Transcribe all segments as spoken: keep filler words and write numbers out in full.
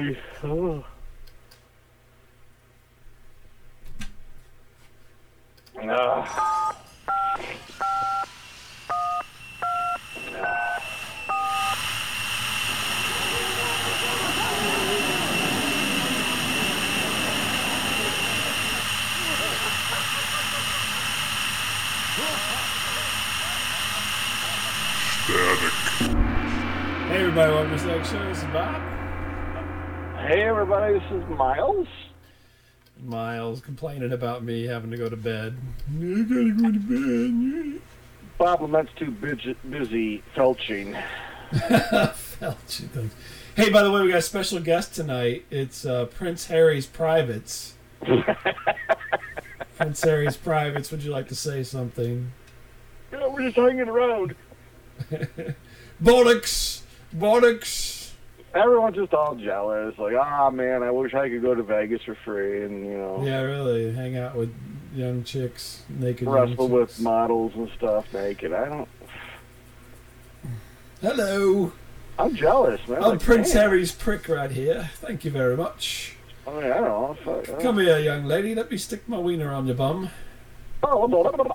me. Oh. Ah. Hey everybody, welcome to Static Show. This is Bob. Hey everybody, this is Miles. Miles complaining about me having to go to bed. I gotta go to bed. Bob Lament's too busy, busy felching. Felching things. Hey, by the way, we got a special guest tonight. It's uh, Prince Harry's Privates. Prince Harry's Privates, would you like to say something? Yeah, we're just hanging around. Bollocks! Bollocks! Everyone's just all jealous. Like, ah, oh, man, I wish I could go to Vegas for free and, you know. Yeah, really. Hang out with young chicks, naked wrestle young chicks. with models and stuff naked. I don't. Hello. I'm jealous, man. I'm like, Prince man. Harry's prick right here. Thank you very much. I mean, I don't know. Fuck, I don't... Come here, young lady. Let me stick my wiener on your bum. Oh, blah, blah, blah.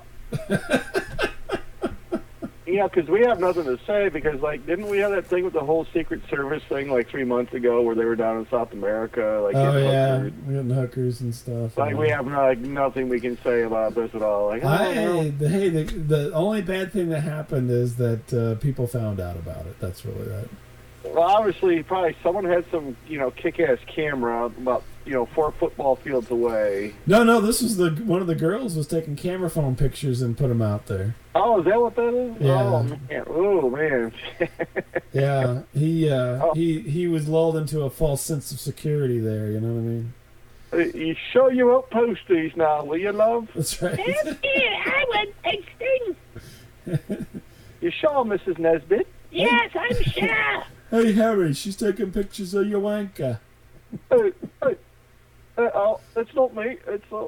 Yeah, because we have nothing to say because, like, didn't we have that thing with the whole Secret Service thing, like, three months ago where they were down in South America? Like, oh, getting yeah. hookers? We're getting hookers and stuff. Like, yeah. we have, like, nothing we can say about this at all. Like, I don't know. Hey, the, hey the, the only bad thing that happened is that uh, people found out about it. That's really that. Well, obviously, probably someone had some, you know, kick-ass camera about, you know, four football fields away. No, no, this was the one of the girls was taking camera phone pictures and put them out there. Oh, is that what that is? Yeah. Oh, man. Oh, man. Yeah, he uh, Oh. he he was lulled into a false sense of security there. You know what I mean? You show you up posties now, will you, love? That's right. Yes, dear, I want texting. You sure, Missus Nesbitt? Yes, I'm sure. Hey, Harry, she's taking pictures of your wanker. Hey, hey. Uh, oh, it's not me. It's uh...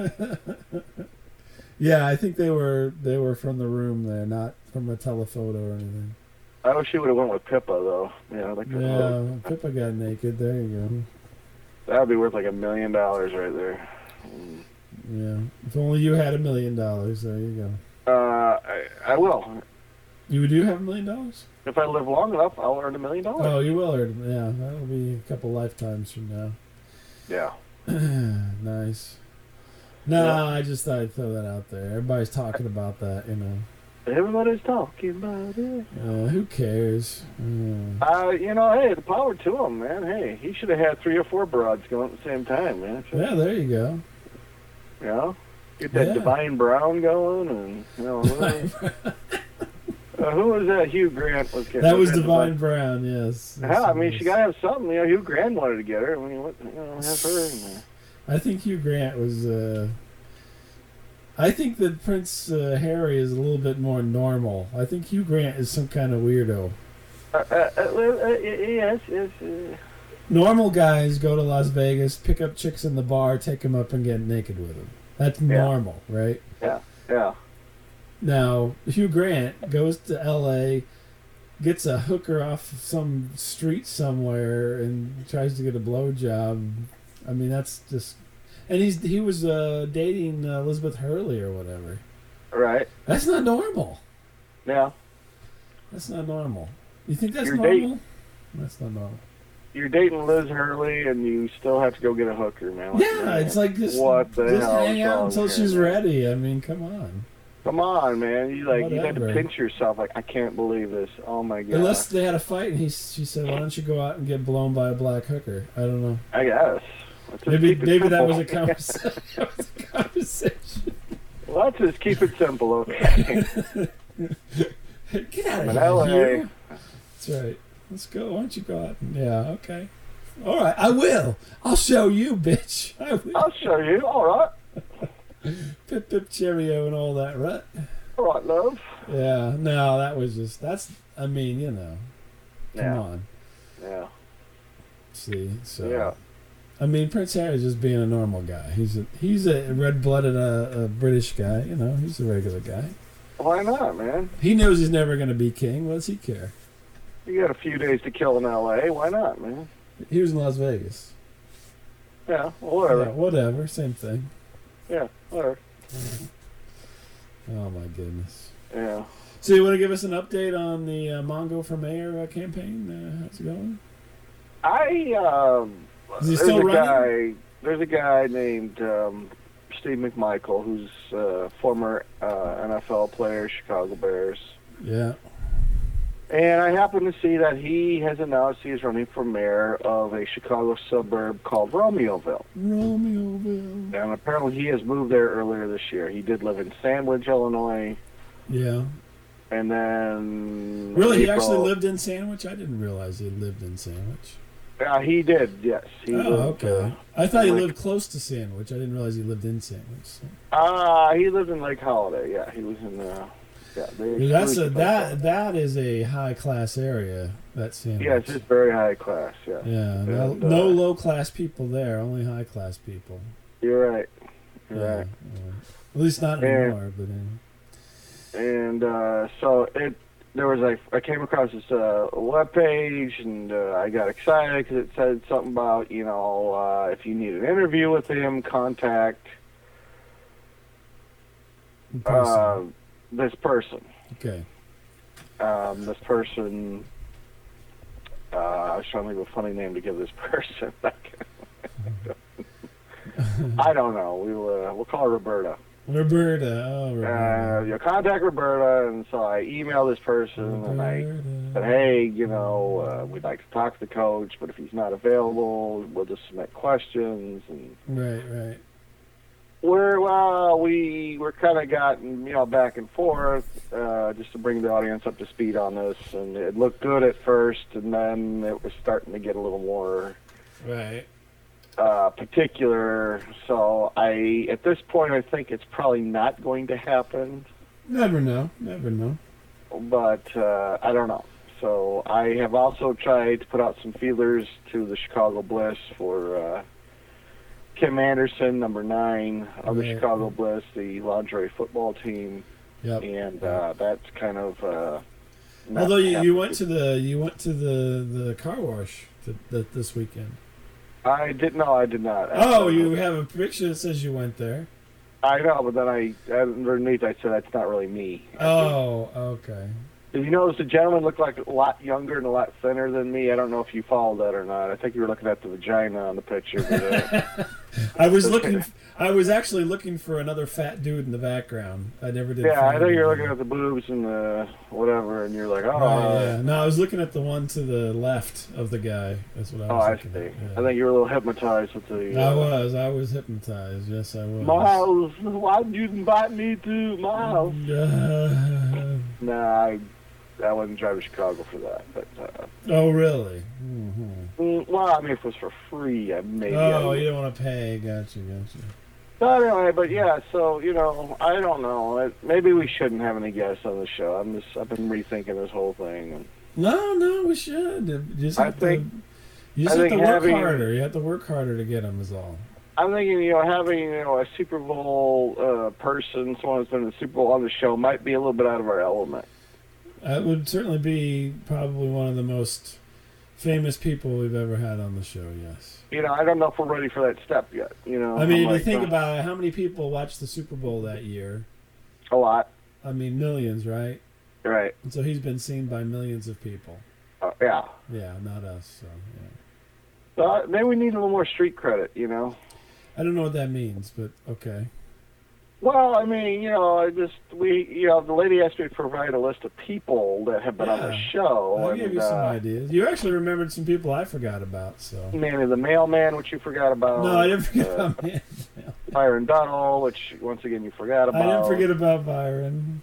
Yeah, I think they were they were from the room there, not from a telephoto or anything. I wish she would have went with Pippa though. You know, like Yeah, Pippa got naked. There you that would be worth like a million dollars right there. go. Yeah, if only you had a million dollars. There you Uh, I, I will. go. You do have a million dollars? If I live long enough, I'll earn a million dollars. Oh, you will earn. Yeah, that'll be a couple lifetimes from now. Yeah. Nice. No, Yeah. I just thought I'd throw that out there. Everybody's talking about that, you know. Everybody's talking about it. Uh, who cares? Uh, Uh, you know, hey, the power to him, man. Hey, he should have had three or four broads going at the same time, man. yeah, there you go. You know, get that Yeah. Divine Brown going, and you know, who, uh, who was that? Hugh Grant was getting. That was Divine Brown, yes. Hell, I mean, she gotta have something. You know, Hugh Grant wanted to get her. I mean, what? You know, have her in there. I think Hugh Grant was. Uh, I think that Prince uh, Harry is a little bit more normal. I think Hugh Grant is some kind of weirdo. Uh, uh, uh, well, uh, yes, yes. Uh, Normal guys go to Las Vegas, pick up chicks in the bar, take them up, and get naked with them. That's Yeah. normal, right? yeah, yeah. Now, Hugh Grant goes to L A, gets a hooker off some street somewhere, and tries to get a blowjob. I mean, that's just... And he's he was uh, dating uh, Elizabeth Hurley or whatever. Right. That's not normal. Yeah. That's not normal. You think that's You're normal? dating- That's not normal. You're dating Liz Hurley, and you still have to go get a hooker, man. Like, Yeah, man, it's like just, what the just hell hang is out wrong until here, she's man? ready. I mean, come on. Come on, man. You like you had to Whatever. pinch yourself. Like, I can't believe this. Oh my god. Unless they had a fight and he she said, "Why don't you go out and get blown by a black hooker?" I don't know. I guess. Let's just Maybe keep it maybe that simple. was a conversation. That was a conversation. Well, let's just keep it simple, okay? Get out I'm of in here. L A. You. That's right. Let's go. Why don't you go out? And, yeah. Okay. All right. I will. I'll show you, bitch. I will. I'll show you. All right. Pip pip cheerio and all that, right? All right, love. Yeah. No, that was just. That's. I mean, you know. Come Yeah. on. Yeah. See. So. Yeah. I mean, Prince Harry's just being a normal guy. He's a he's a red-blooded uh, a British guy. You know, he's a regular guy. Why not, man? He knows he's never going to be king. What does he care? You got a few days to kill in L A. Why not, man? He was in Las Vegas. Yeah, well, whatever. Yeah, whatever, same thing. Yeah, whatever. Oh my goodness. Yeah. So you want to give us an update on the uh, Mongo for Mayor uh, campaign? Uh, how's it going? I um, Is he there's still a running? guy. There's a guy named um, Steve McMichael, who's a former uh, N F L player, Chicago Bears. Yeah. And I happen to see that he has announced he's running for mayor of a Chicago suburb called Romeoville. Romeoville. And apparently he has moved there earlier this year. He did live in Sandwich, Illinois. Yeah. And then... Really, he April, actually lived in Sandwich? I didn't realize he lived in Sandwich. Yeah, he did, yes. He Oh, lived, okay. uh, I thought he like- lived close to Sandwich. I didn't realize he lived in Sandwich. So. Uh, he lived in Lake Holiday, yeah. He was in... Uh, yeah, they That's a excluded that that is a high class area. That Sandwich. Yes, it's very high class, yeah. Yeah, no, And, uh, no low class people there. Only high class people. You're right. You're Yeah, right. yeah. At least not And- anymore. But anyway. And uh, so it, there was a, I came across this uh, web page, and uh, I got excited because it said something about, you know, uh, if you need an interview with him, contact in person. uh, this person. okay. Um, this person, uh, I was trying to think of a funny name to give this person. I don't know. We'll uh, we'll call her Roberta. Roberta. Oh, Uh, Roberta. you contact Roberta, and so I emailed this person, and I said, hey, you know, uh, we'd like to talk to the coach, but if he's not available, we'll just submit questions. And Right, right. we're, well, we, we're kind of gotten, you know, back and forth, uh, just to bring the audience up to speed on this. And it looked good at first, and then it was starting to get a little more Right. uh, particular. So I, at this point, I think it's probably not going to happen. Never know. Never know. But uh, I don't know. So I have also tried to put out some feelers to the Chicago Bliss for uh, Kim Anderson, number nine of the Right. Chicago Bliss, the lingerie football team, Yep. and uh, that's kind of. Uh, not Although you, you happening. went to the you went to the, the car wash th th this weekend. I did no, I did not. Oh, you have a picture that says you went there. I know, but then I underneath I said that's not really me. Oh, okay. Did you notice the gentleman looked like a lot younger and a lot thinner than me? I don't know if you followed that or not. I think you were looking at the vagina on the picture. But, uh, I was looking. I was actually looking for another fat dude in the background. I never did. yeah, I find think you're him. looking at the boobs and the whatever, and you're like, oh, Right, yeah. No, I was looking at the one to the left of the guy. That's what I oh, was I looking see. at. Yeah. I think you were a little hypnotized with the. I Uh, was. I was hypnotized. Yes, I was. Miles, why did you invite me to Miles? Uh, Nah, I, I wouldn't drive to Chicago for that. But uh, oh, really? hmm mm, well, I mean, if it was for free, I maybe. I Oh, would. you don't want to pay. Gotcha, gotcha. But anyway, but yeah, so you know, I don't know. It, maybe we shouldn't have any guests on the show. I'm just, I've been rethinking this whole thing. And No, no, we should. You just I have think- to. You just I have to think work having- harder. You have to work harder to get them. Is all. I'm thinking, you know, having you know a Super Bowl uh, person, someone who's been in the Super Bowl on the show, might be a little bit out of our element. That would certainly be probably one of the most famous people we've ever had on the show. Yes. You know, I don't know if we're ready for that step yet. You know, I mean, I'm if you like, think uh, about it, how many people watched the Super Bowl that year? a lot, I mean, millions, right? right? And so he's been seen by millions of people. Uh, yeah. Yeah, not us. So yeah. Uh, maybe we need a little more street credit. You know. I don't know what that means, but okay. Well, I mean, you know, I just we, you know, the lady asked me to provide a list of people that have been on the Yeah. show, I and gave you some uh, ideas. You actually remembered some people I forgot about. So Manny the Mailman, which you forgot about. no, I didn't forget uh, about man. Byron Dunnell, which once again you forgot about. I didn't forget about Byron.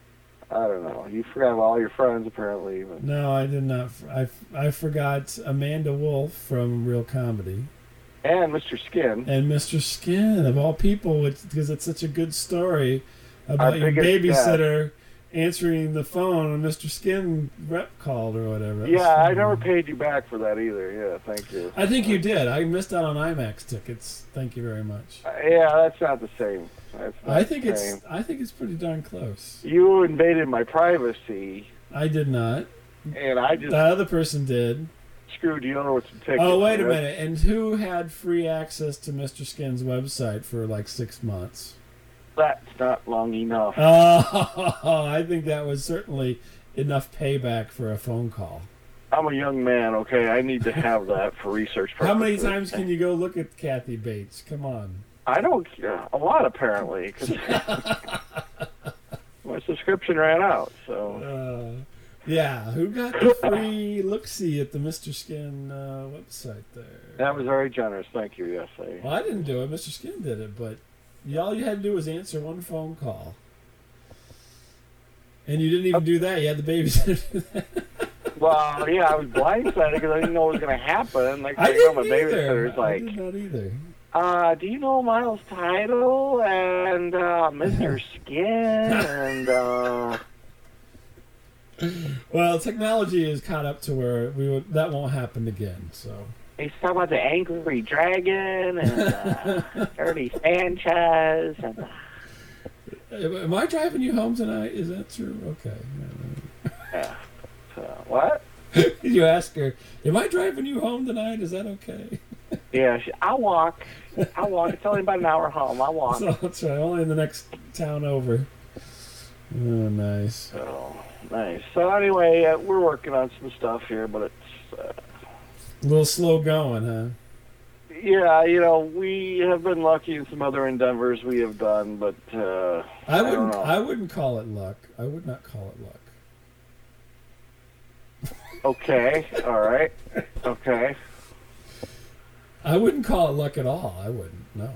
I don't know. You forgot about all your friends apparently. But, No, I did not. I, I forgot Amanda Wolf from Real Comedy and Mister Skin. and Mister Skin of all people, because it's such a good story about Our your biggest- babysitter answering the phone when Mister Skin rep called or whatever. That was Yeah, I funny. never paid you back for that either. Yeah, thank you. I think you did. I missed out on IMAX tickets. Thank you very much. Uh, yeah, that's not the same. That's not I think the it's. same. I think it's pretty darn close. You invaded my privacy, I did not. and I just That other person did. screw dealer with some tickets. Oh, wait a right? minute. And who had free access to Mister Skin's website for like six months? That's not long enough. Oh, I think that was certainly enough payback for a phone call. I'm a young man, okay? I need to have that for research purposes. How many times can you go look at Kathy Bates? Come on. I don't. Uh, a lot, apparently, because my subscription ran out. So. Uh, yeah, who got the free look-see at the Mister Skin uh, website there? That was very generous. Thank you. Yes, I. Well, I didn't do it. Mister Skin did it, but all you had to do was answer one phone call. And you didn't even do that. You had the babysitter do that. Well, yeah, I was blindsided because I didn't know what was going to happen. Like, I I know didn't my either. babysitter's I like, did not either. uh, do you know Miles Tidal and uh, Mister Skin and uh, Well, technology is caught up to where we would, that won't happen again. So he's talking about the Angry Dragon and uh, Dirty Sanchez and. Uh, am I driving you home tonight? Is that true? Okay. yeah. So, what? You ask her, am I driving you home tonight? Is that okay? Yeah, she, I walk. I walk. It's only about an hour home. I walk. So, that's right. Only in the next town over. Oh, nice. So, nice. So anyway, uh, we're working on some stuff here, but it's... Uh, A little slow going, huh? yeah, you know, we have been lucky in some other endeavors we have done, but uh, I I wouldn't. don't know. I, wouldn't call it luck. I would not call it luck. Okay, all right. Okay. I wouldn't call it luck at all. I wouldn't. No.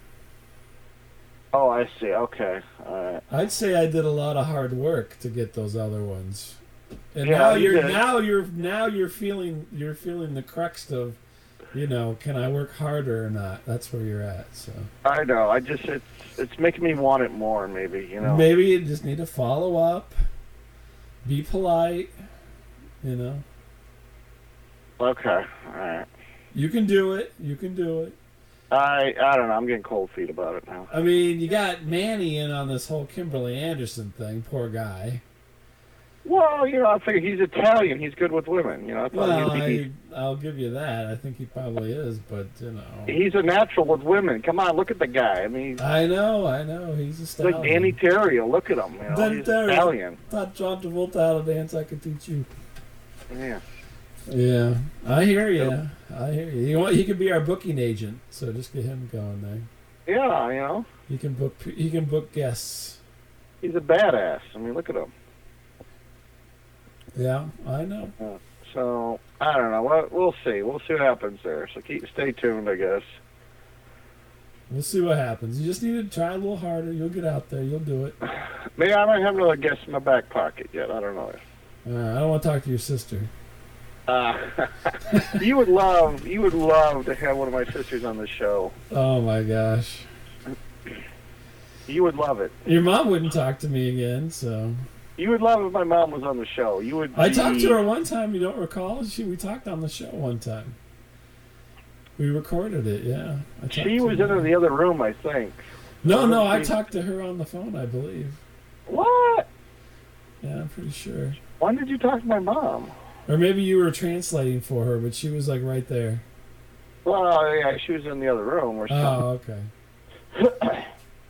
Oh, I see. Okay. All right. I'd say I did a lot of hard work to get those other ones. And Yeah, now you you're did. now you're now you're feeling you're feeling the crux of, you know, can I work harder or not? That's where you're at. So I know. I just it's it's making me want it more. Maybe you know. maybe you just need to follow up, be polite. You know, Okay. All right. you can do it. You can do it. I I don't know. I'm getting cold feet about it now. I mean, you got Manny in on this whole Kimberly Anderson thing. Poor guy. Well, you know, I figure he's Italian. He's good with women. You know, I thought Well, he'd be, I, I'll give you that. I think he probably is, but you know. he's a natural with women. Come on, look at the guy. I mean, he's I know, I know. He's a stallion. like Danny Terrio. Look at him. You know, Danny he's Terrio. Italian. Not John Travolta out of dance. I could teach you. Yeah. Yeah, I hear you. I hear you. You want? He could be our booking agent. So just get him going there. Yeah, you know, He can book. He can book guests. he's a badass. I mean, look at him. Yeah, I know. So I don't know. We'll, we'll see. We'll see what happens there. So keep stay tuned, I guess. We'll see what happens. You just need to try a little harder. You'll get out there. You'll do it. Maybe I might have another guest in my back pocket yet. I don't know. Uh, I don't want to talk to your sister. Uh, you would love, you would love to have one of my sisters on the show. Oh my gosh. You would love it. Your mom wouldn't talk to me again, so. You would love if my mom was on the show. You would. I be- talked to her one time. You don't recall? She we talked on the show one time. We recorded it. Yeah. I talked She to was her. in the other room, I think. No, no. I She- talked to her on the phone. I believe. What? Yeah, I'm pretty sure. When did you talk to my mom? Or maybe you were translating for her, but she was like right there. Well, yeah, she was in the other room or Oh, something. okay.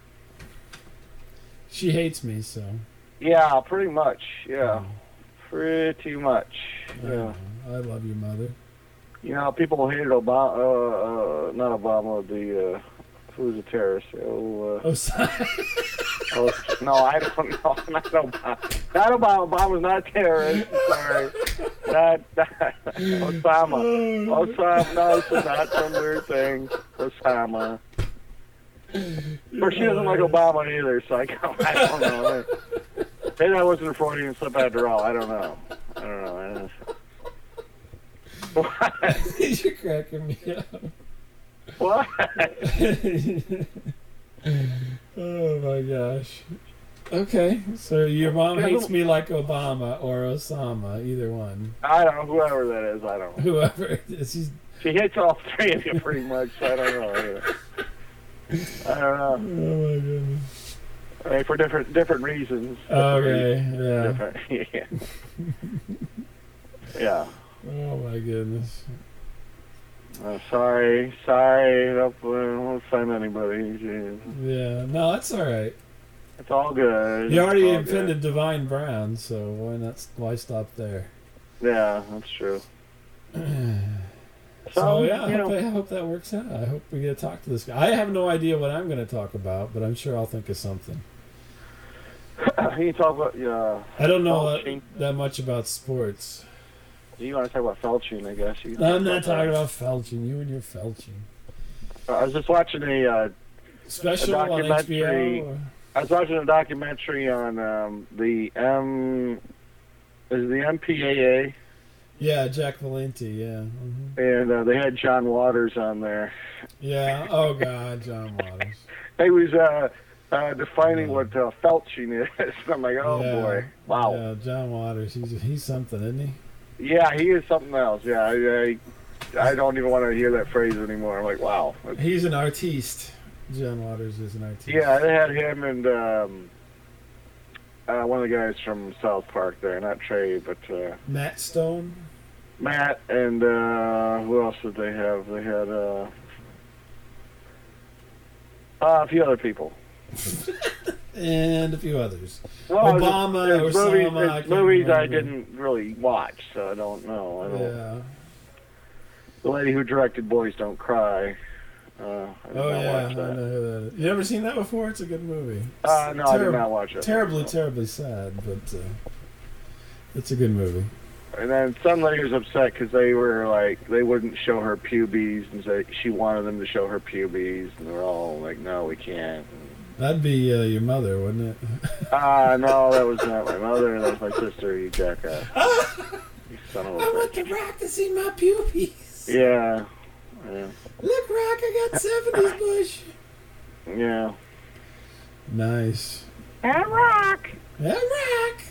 She hates me, so. Yeah, pretty much. Yeah, pretty much. I Yeah. know. I love your mother. You know, people hated Obama. Uh, uh, not Obama. The uh, who's a terrorist? Oh, uh, Oh, sorry. oh, no, I don't know. Not Obama. Not Obama. Obama's not a terrorist. Sorry. Not, not Osama. Osama. No, this is not some weird thing. Osama. But she doesn't like Obama either, so I, don't- I don't know. Maybe that wasn't a Freudian slip after all. I don't know. I don't know. I don't What? You're cracking me up. What? Oh my gosh. Okay, so your mom hates me like Obama or Osama, either one. I don't know. Whoever that is, I don't know. Whoever it is, she's. She hates all three of you pretty much. So I don't know. Either. I don't Oh know. my goodness. I mean, for different different reasons. Okay, yeah. Different, yeah. Yeah. Oh my goodness. Uh, sorry, sorry. I won't offend anybody. Jeez. Yeah, no, that's all right. It's all good. You already It's all offended Divine Brown, so why not? Why stop there? good. Yeah, that's true. So, So, yeah, I you hope, know. I hope that works out. I hope we get to talk to this guy. I have no idea what I'm going to talk about, but I'm sure I'll think of something. You talk about yeah. I don't know Felching. that, that much about sports. You want to talk about Felching, I guess. You can I'm talk not talking that. about felching. You and your felching. I was just watching a. Uh, Special on H B O? documentary. Or? I was watching a documentary on um, the M. Is it the M P A A? Yeah, Jack Valenti, yeah. hmm And uh, they had John Waters on there. Yeah, oh God, John Waters. He was uh, uh, defining what uh, felching is. I'm like, oh yeah, boy, wow. Yeah, John Waters, he's, he's something, isn't he? Yeah, he is something else. Yeah, I, I, I don't even want to hear that phrase anymore. I'm like, wow. He's an artiste. John Waters is an artiste. Yeah, they had him and um, uh, one of the guys from South Park there, not Trey, but uh, Matt Stone? Matt and uh, who else did they have? They had uh, uh, a few other people. And a few others. Well, Obama it's, or it's movies, Osama, I it's can't movies I remember. didn't really watch, so I don't know. I don't. Yeah. The lady who directed Boys Don't Cry. Uh, I did Oh not yeah, I watch know that. who that is. You never seen that before? It's a good movie. Uh, no, I did Terrib- not watch it. Terribly, No. terribly sad, but uh, it's a good movie. And then some lady was upset because they were like, they wouldn't show her pubes, and say she wanted them to show her pubes, and they're all like, no, we can't. That'd be uh, your mother, wouldn't it? Ah, uh, no, that was not my mother. That was my sister. You jackass. You son of a bitch. The Rock to see my puppies. Yeah. Yeah. Look, Rock, I got seventies bush. Yeah. Nice. And rock. Yeah, Rock.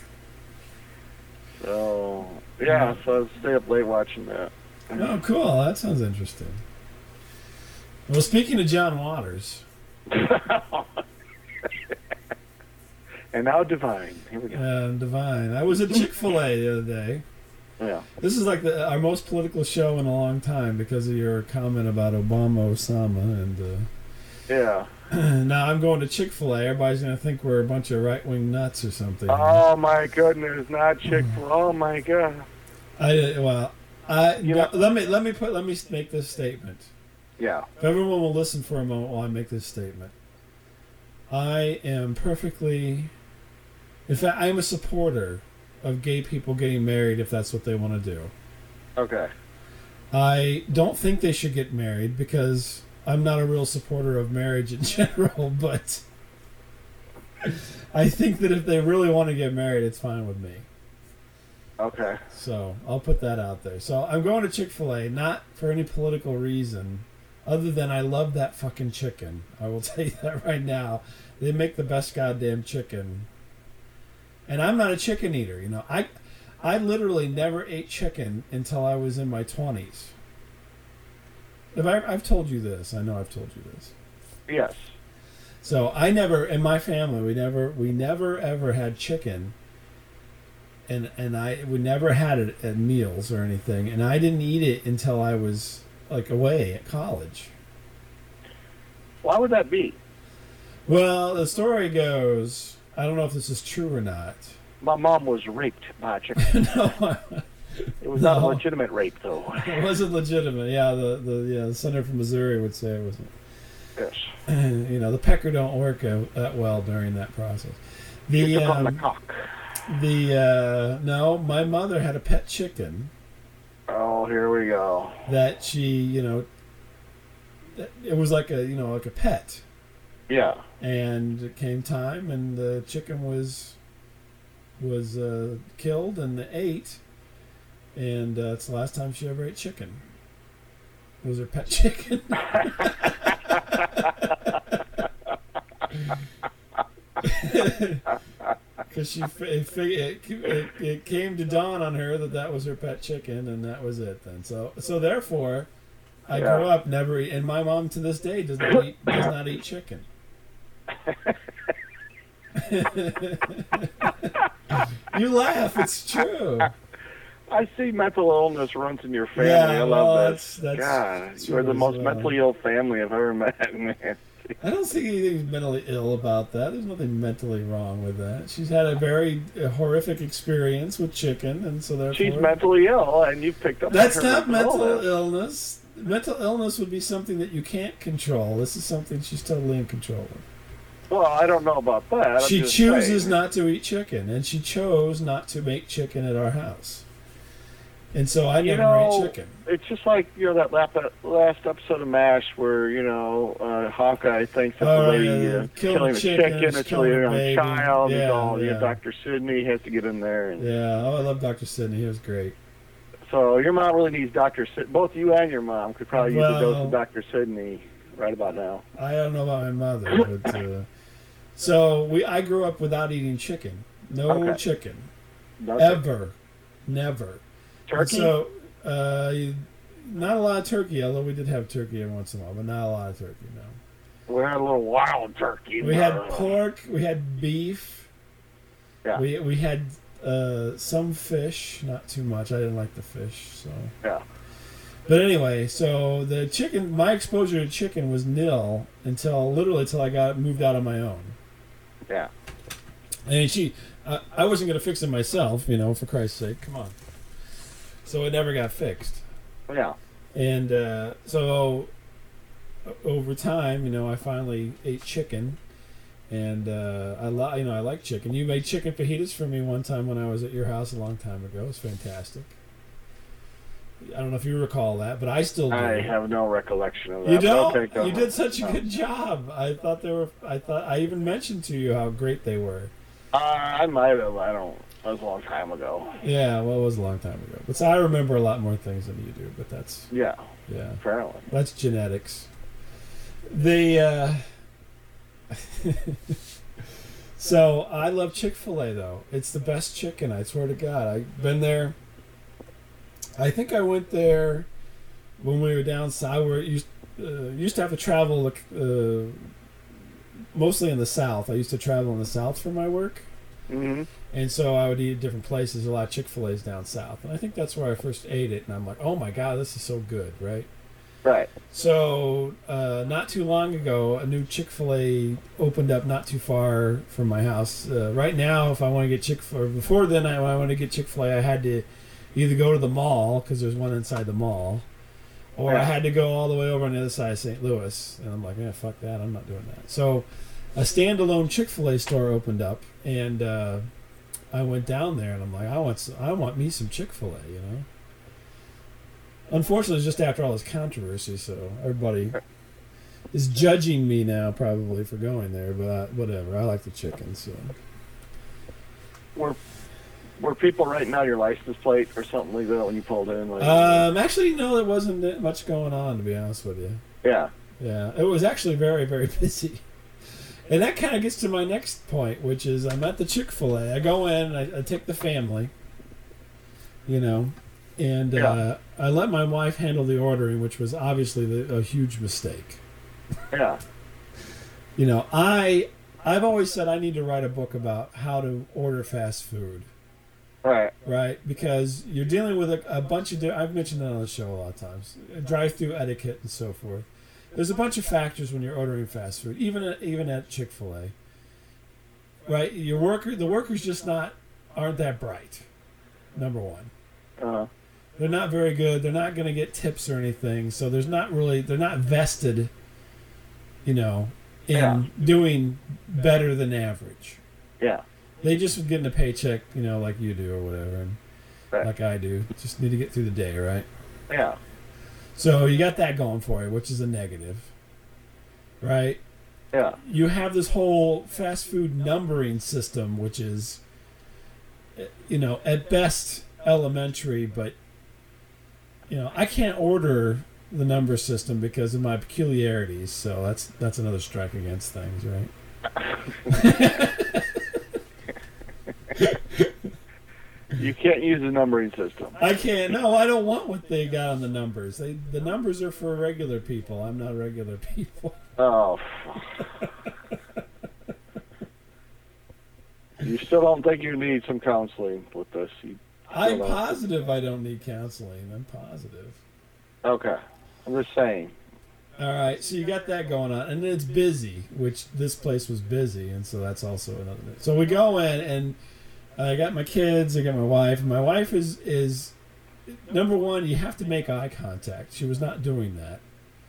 So yeah, so I stay up late watching that. Oh, cool. That sounds interesting. Well, speaking of John Waters, And now Divine. Here we go. uh, Divine, I was at Chick-fil-A the other day. Yeah. This is like the, our most political show in a long time because of your comment about Obama, Osama, and Yeah. uh, now I'm going to Chick-fil-A. Everybody's gonna think we're a bunch of right-wing nuts or something. Oh my goodness, not Chick-fil-A. Oh my god. I well, I You no, know- let me let me put let me make this statement. Yeah. If everyone will listen for a moment while I make this statement, I am perfectly. In fact, I am a supporter of gay people getting married if that's what they want to do. Okay. I don't think they should get married because I'm not a real supporter of marriage in general, but I think that if they really want to get married, it's fine with me. Okay. So I'll put that out there. So I'm going to Chick-fil-A, not for any political reason, other than I love that fucking chicken. I will tell you that right now. They make the best goddamn chicken. And I'm not a chicken eater, you know. I I literally never ate chicken until I was in my twenties. Have I, I've told you this. I know I've told you this. Yes. So I never, in my family, we never, we never ever had chicken, and and I we never had it at meals or anything, and I didn't eat it until I was like away at college. Why would that be? Well, the story goes, I don't know if this is true or not. My mom was raped by a chicken. No, It was not a No. legitimate rape, though. it wasn't legitimate. Yeah, the the yeah the senator from Missouri would say it wasn't. Yes. You know, the pecker don't work uh, that well during that process. The You took on the um, cock. the uh, no, my mother had a pet chicken Oh, here we go. that she, you know, that- it was like a, you know, like a pet. Yeah. And it came time, and the chicken was was uh, killed and ate, and uh, it's the last time she ever ate chicken. It was her pet chicken. Because she, it, fig- it, it, it came to dawn on her that that was her pet chicken, and that was it. Then, so so therefore, I Yeah. grew up never, eat, and my mom to this day does not eat does not eat chicken. You laugh, it's true. I see mental illness runs in your family. Yeah, I well, love that's, this. that's God, that's you're the what most as well. mentally ill family I've ever met, man. I don't see anything mentally ill about that. There's nothing mentally wrong with that. She's had a very uh, horrific experience with chicken, and so therefore She's mentally ill, and you've picked up. that's on her not mental illness. illness. Mental illness would be something that you can't control. This is something she's totally in control of. Well, I don't know about that. I'm She just chooses saying. not to eat chicken, and she chose not to make chicken at our house. And so I You never know, ate chicken. It's just like, you know, that lap, last episode of MASH where, you know, uh, Hawkeye thinks that Oh, the lady yeah, uh, kill killing the the chicken, chicken, it's it's killing really the on baby. a child. Yeah, It's all, yeah. yeah, Doctor Sidney has to get in there. And Yeah, oh, I love Doctor Sidney. He was great. so your mom really needs Doctor Sidney. Both you and your mom could probably use a dose Well- of Doctor Sidney right about now. I don't know about my mother, but uh, so we. I grew up without eating chicken. No Okay. chicken, Nothing. ever, never. Turkey? And so, uh, not a lot of turkey. Although we did have turkey every once in a while, but not a lot of turkey. No. we had a little wild turkey. We had pork. We had beef. Yeah. We we had uh, some fish. Not too much. I didn't like the fish. So. Yeah. But anyway, so the chicken. My exposure to chicken was nil until literally until I got moved out on my own. Yeah. And she, I, I wasn't going to fix it myself, you know, for Christ's sake. Come on. So it never got fixed. Yeah. And uh, so o- over time, you know, I finally ate chicken. And uh, I li- you know, I like chicken. You made chicken fajitas for me one time when I was at your house a long time ago. It was fantastic. I don't know if you recall that, but I still do. I have no recollection of that. You but don't? okay, go You ahead. did such a No. good job. I thought they were. I thought I even mentioned to you how great they were. Uh, I might have. I don't. That was a long time ago. Yeah, well, it was a long time ago. But so I remember a lot more things than you do. But that's Yeah. yeah, Apparently. that's genetics. The uh, so I love Chick-fil-A though. It's the best chicken. I swear to God. I've been there. I think I went there when we were down south. We used uh, used to have to travel uh, mostly in the south. I used to travel in the south for my work. Mm-hmm. And so I would eat at different places. A lot of Chick-fil-A's down south. And I think that's where I first ate it. And I'm like, oh my God, this is so good, right? Right. So uh, not too long ago, a new Chick-fil-A opened up not too far from my house. Uh, right now, if I want to get Chick-fil-A, before then, I, when I wanted to get Chick-fil-A, I had to either go to the mall, because there's one inside the mall, or I Yeah. had to go all the way over on the other side of Saint Louis. And I'm like, yeah, fuck that. I'm not doing that. So a standalone Chick-fil-A store opened up, and uh, I went down there, and I'm like, I want, some, I want me some Chick-fil-A, you know. Unfortunately, it's just after all this controversy, so everybody is judging me now, probably for going there. But I, whatever, I like the chicken. So Were Were people writing out your license plate or something like that when you pulled in? Like, um, actually, no, there wasn't that much going on, to be honest with you. yeah. Yeah, it was actually very, very busy. And that kind of gets to my next point, which is I'm at the Chick-fil-A. I go in, I, I take the family, you know, and Yeah. uh, I let my wife handle the ordering, which was obviously the, a huge mistake. Yeah. You know, I I've always said I need to write a book about how to order fast food, Right. right? Because you're dealing with a, a bunch of di- I've mentioned that on the show a lot of times, drive-through etiquette and so forth. There's a bunch of factors when you're ordering fast food, even at, even at Chick-fil-A. Right? Your worker, the workers just not aren't that bright. Number one, Uh, they're not very good. They're not going to get tips or anything, so there's not really they're not vested, you know, in Yeah. doing better than average. yeah. They just getting a paycheck, you know, like you do or whatever, and Right. like I do. Just need to get through the day, right? Yeah. So you got that going for you, which is a negative, right? Yeah. You have this whole fast food numbering system, which is, you know, at best elementary, but, you know, I can't order the number system because of my peculiarities, so that's that's another strike against things, right? You can't use the numbering system. I can't. No, I don't want what they got on the numbers. They the numbers are for regular people. I'm not regular people. Oh. You still don't think you need some counseling with this? You I'm So, uh, positive I don't need counseling. I'm positive. Okay. I'm just saying. All right, so you got that going on, and it's busy, which this place was busy, and so that's also another thing. So we go in, and I got my kids, I got my wife, and my wife is is number one. You have to make eye contact. She was not doing that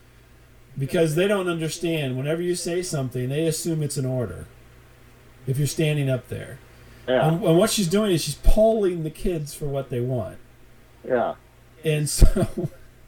because they don't understand. Whenever you say something, they assume it's an order. If you're standing up there, Yeah. and, and what she's doing is she's polling the kids for what they want, Yeah. and so.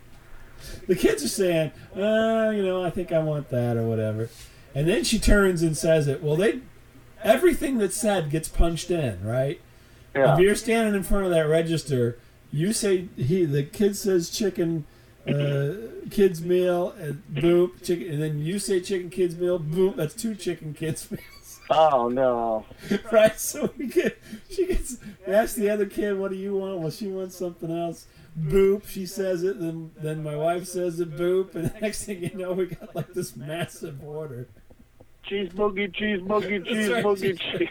The kids are saying, uh, you know, I think I want that or whatever. And then she turns and says it. Well, they, everything that's said gets punched in, right? Yeah. If you're standing in front of that register, you say, he, the kid says chicken, uh, kids meal, and boop, chicken, and then you say chicken kids meal, boop, that's two chicken kids meals. Oh, no. Right? So we get, she gets, ask the other kid, what do you want? Well, she wants something else. Boop, she says it, then then my wife says it, boop, and the next thing you know, we got like this massive order. Cheese boogie, cheese boogie, cheese right, boogie, cheese-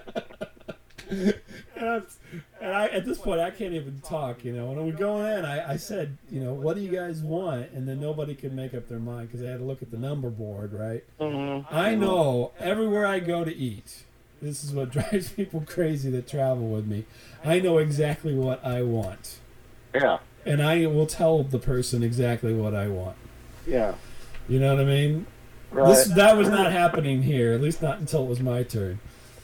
cheese. and, I'm, and I, at this point, I can't even talk, you know. When we go in, I, I said, you know, what do you guys want? And then nobody could make up their mind because they had to look at the number board, right? Mm-hmm. I know everywhere I go to eat, this is what drives people crazy that travel with me. I know exactly what I want. Yeah. And I will tell the person exactly what I want. Yeah. You know what I mean? Right. This that was not happening here, at least not until it was my turn.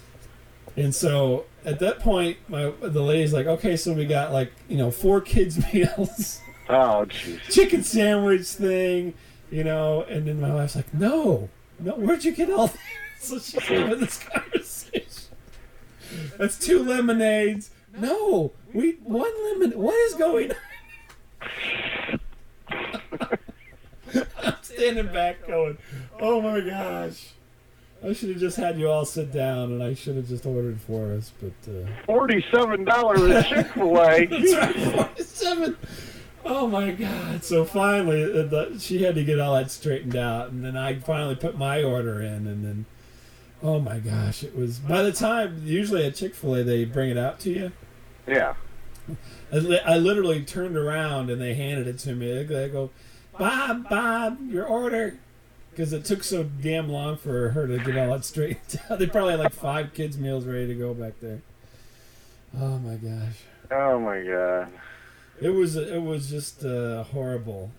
And so at that point, my the lady's like, "Okay, so we got like you know four kids meals, Oh, jeez. chicken sandwich thing, you know." And then my wife's like, "No, no, where'd you get all that?" So she's having this conversation. That's two lemonades. No, we one lemon. What is going on? I'm standing back going, oh my gosh. I should have just had you all sit down and I should have just ordered for us, but uh Forty-seven dollars at Chick-fil-A. that's right, forty-seven. Oh my god. So finally uh, the, she had to get all that straightened out, and then I finally put my order in, and then oh my gosh, it was by the time usually at Chick-fil-A they bring it out to you. Yeah. I, li- I literally turned around and they handed it to me. They, they go, Bob, Bob, your order. Because it took so damn long for her to get all that straightened out. They probably had like five kids' meals ready to go back there. Oh my gosh. Oh, my God. It was it was just uh, horrible.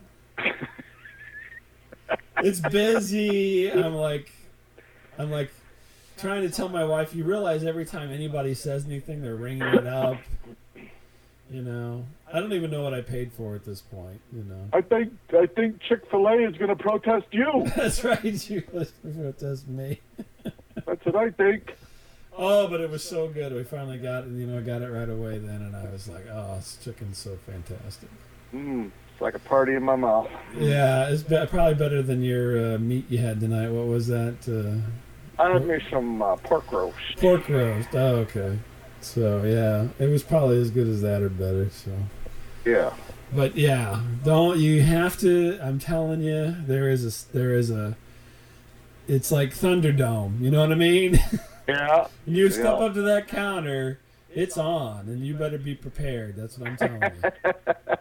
It's busy. I'm like, I'm like trying to tell my wife, you realize every time anybody says anything, they're ringing it up. You know, I don't even know what I paid for at this point. You know, I think I think Chick-fil-A is going to protest you. that's right. You protest me. That's what I think. Oh, but it was so good. We finally got it. You know, got it right away then, and I was like, oh, this chicken's so fantastic. Mm, it's like a party in my mouth. Yeah, it's be- probably better than your uh, meat you had tonight. What was that? Uh, I had me some uh, pork roast. pork roast. Oh, okay. So yeah, it was probably as good as that or better. So, Yeah. but yeah, don't you have to? I'm telling you, there is a there is a. It's like Thunderdome. You know what I mean? Yeah. When you step Yeah. up to that counter, it's on, and you better be prepared. That's what I'm telling you.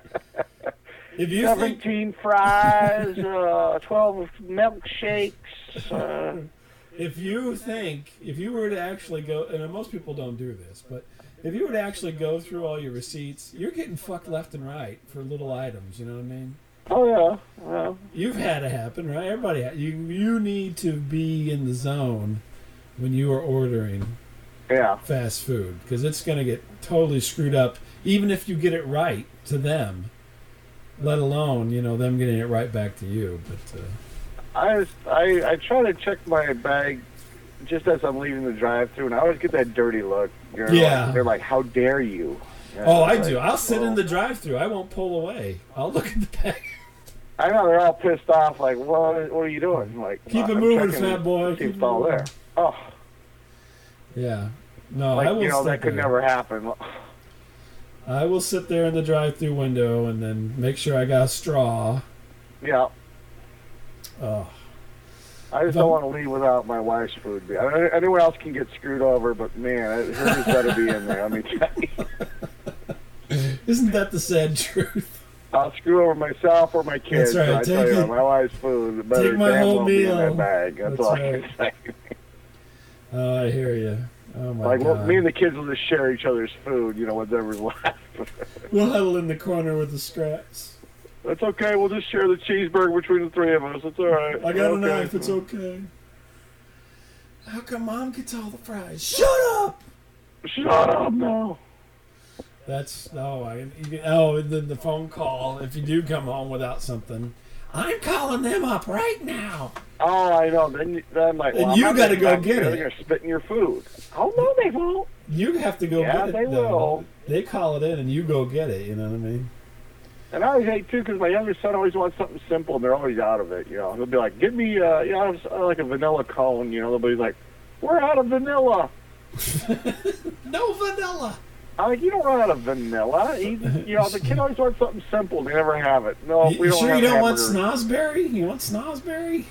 If you think, Seventeen fries, uh, twelve milkshakes. Uh, if you think, if you were to actually go, and most people don't do this, but if you were to actually go through all your receipts, you're getting fucked left and right for little items. You know what I mean? oh yeah. Well, You've had it happen, right? Everybody, ha- you you need to be in the zone when you are ordering yeah. fast food because it's going to get totally screwed up, even if you get it right to them. Let alone, you know, them getting it right back to you. But uh, I, just, I I try to check my bag just as I'm leaving the drive-through, and I always get that dirty look. You know, Yeah. like, they're like, "How dare you?" You know, oh, I like, do. I'll sit in well, the drive-through. I won't pull away. I'll look at the bag. I know they're all pissed off. Like, what? What are you doing? Like, Keep it I'm moving, checking fat boy. to see if Keep it's all it there. moving. Oh, Yeah. No, like I will you know sit that could there. never happen. I will sit there in the drive-through window and then make sure I got a straw. Yeah. Oh. I just But- don't want to leave without my wife's food. I mean, anyone else can get screwed over, but man, hers better be in there. Let me tell you. Isn't that the sad truth? I'll screw over myself or my kids. That's right. I Take tell you, it- my wife's food better take my damn whole well be in meal. that bag. That's, That's all right. I can say. Oh, I hear you. Oh my Like, god. well, me and the kids will just share each other's food, you know, whatever's left. We'll huddle in the corner with the scraps. That's okay. We'll just share the cheeseburger between the three of us. It's all right. I got okay. a knife. It's okay. How come Mom gets all the fries? Shut up! Shut up now. That's oh I you get, oh and then the phone call if you do come home without something. I'm calling them up right now. Oh, I know. Then, you- then like, And well, you I'm not gotta getting go back get there. it. They're gonna spit in your food. Oh no, they won't. You have to go Yeah, get it. they though. will. They call it in and you go get it. You know what I mean? And I always hate too because my younger son always wants something simple, and they're always out of it. You know, he'll be like, "Give me, uh, you know, uh, like a vanilla cone." You know, nobody's like, "We're out of vanilla." No vanilla. I'm like, "You don't run out of vanilla." He, you know, the kid always wants something simple. They never have it. No, You, we you don't sure have you don't want hamburgers. snosberry? You want snosberry?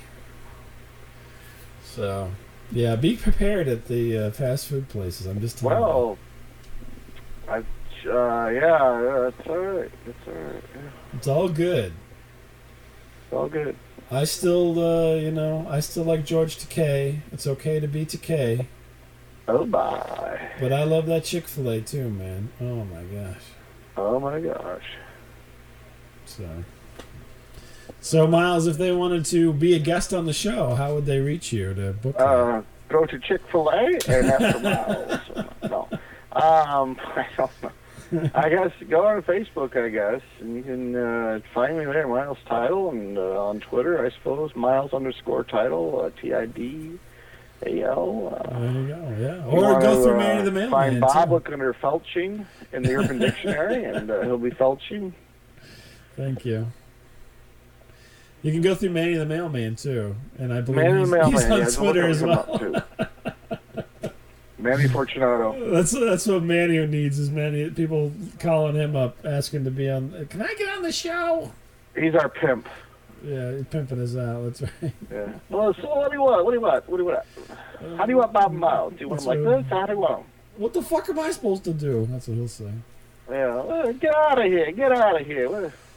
So, yeah, be prepared at the uh, fast food places. I'm just telling you. Well, I, uh, yeah, it's all right. It's all right. Yeah, It's all good. it's all good. I still, uh, you know, I still like George Takei. It's okay to be Takei. Oh bye. But I love that Chick-fil-A too, man. Oh my gosh. Oh my gosh. So, so Miles, if they wanted to be a guest on the show, how would they reach you to book that? Uh, go to Chick-fil-A and ask for Miles. No. Um, I don't know. I guess go on Facebook, I guess, and you can uh, find me there, Miles Title, and uh, on Twitter, I suppose, Miles underscore Title, uh, T I D A L. Uh, There you go, yeah. you Or wanna, go through uh, Manny the Mailman. Find Bob, too. look under Felching in the Urban Dictionary, and uh, he'll be Felching. Thank you. You can go through Manny the Mailman too, and I believe Manny the he's, Mailman, he's on yeah, look Twitter as him up, well. too. Manny Fortunato. That's that's what Manny needs is Manny people calling him up asking to be on. Can I get on the show? He's our pimp. Yeah, he's pimping us out. That's right. Yeah. Well, so what do you want? What do you want? What do you want? How do you want Bob and Miles? Do you want them like That's this? How do you want them? What the fuck am I supposed to do? That's what he'll say. Yeah, well, get out of here. Get out of here. What-